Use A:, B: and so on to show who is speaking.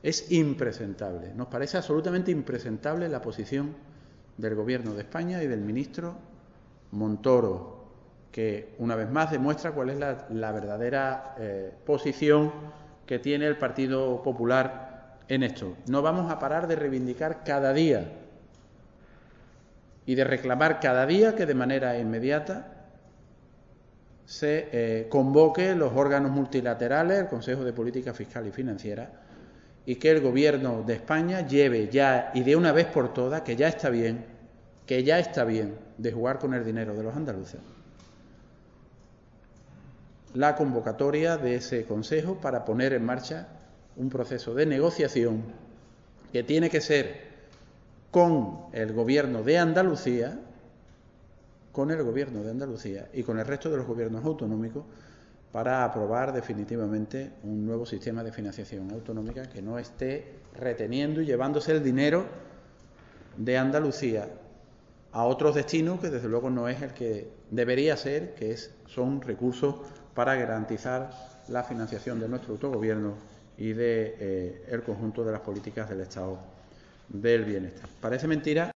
A: Es impresentable. Nos parece absolutamente impresentable la posición del Gobierno de España y del ministro Montoro, que una vez más demuestra cuál es la verdadera posición que tiene el Partido Popular en esto. No vamos a parar de reivindicar cada día y de reclamar cada día que de manera inmediata se convoque los órganos multilaterales, el Consejo de Política Fiscal y Financiera, y que el Gobierno de España lleve ya, y de una vez por todas, que ya está bien de jugar con el dinero de los andaluces, la convocatoria de ese Consejo para poner en marcha un proceso de negociación que tiene que ser con el Gobierno de Andalucía, y con el resto de los gobiernos autonómicos para aprobar definitivamente un nuevo sistema de financiación autonómica que no esté reteniendo y llevándose el dinero de Andalucía a otros destinos que desde luego no es el que debería ser, son recursos para garantizar la financiación de nuestro autogobierno y del conjunto de las políticas del Estado del bienestar. Parece mentira